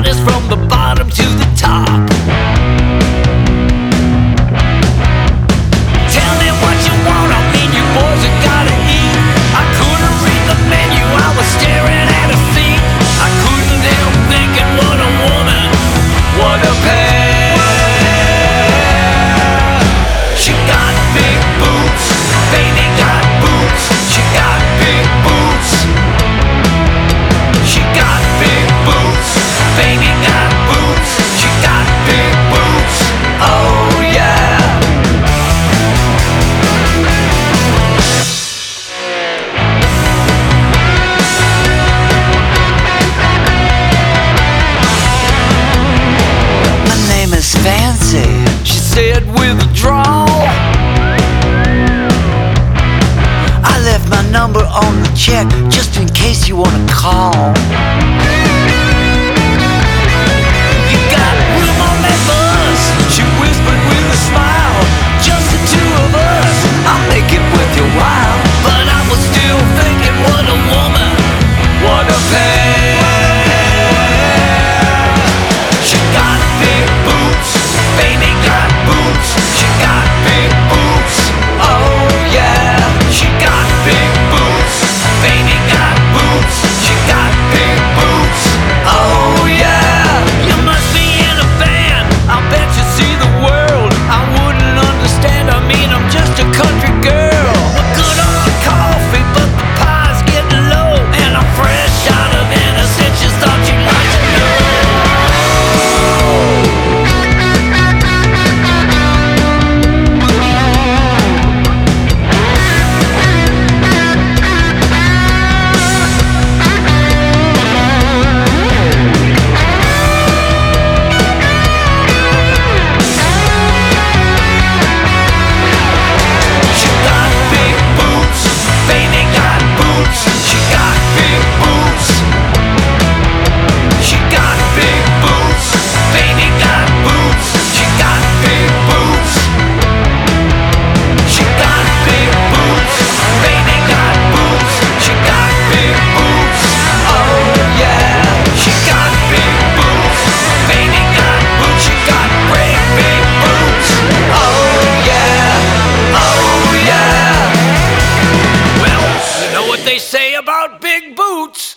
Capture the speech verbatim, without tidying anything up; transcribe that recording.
hottest from the bottom to the top. Tell me what you want, I mean you boys have gotta eat. I couldn't read the menu, I was staring at a seat. I couldn't help thinking, what a woman, what a pair. She got big boots, baby got boots. She got big boots. She got big boots, baby got boots. She got big boots, oh yeah. My name is Fancy, she said with a drawl. I left my number on the check just in case you wanna call. You got room on that bus, she whispered with a smile. Just the two of us, I'll make it worth your while. But I was still thinking, what a woman, what a pair. She got big boots, baby got boots. She got big boots, oh yeah. She got big boots, baby got boots. She got big boots, oh yeah. You must be in a band, I'll bet you see the world. I wouldn't understand, I mean I'm just a country girl. We're good on the coffee, but the pie's getting low. And I'm fresh out of innocence, just thought you'd like to know. She got big boots, baby got boots. She got big boots. She got big boots, baby got boots. She got big boots. She got big boots, baby got boots. She got big boots, oh yeah. She got big boots, baby got boots. She got great big boots, oh yeah, oh yeah. Well, you know what they say about big boots.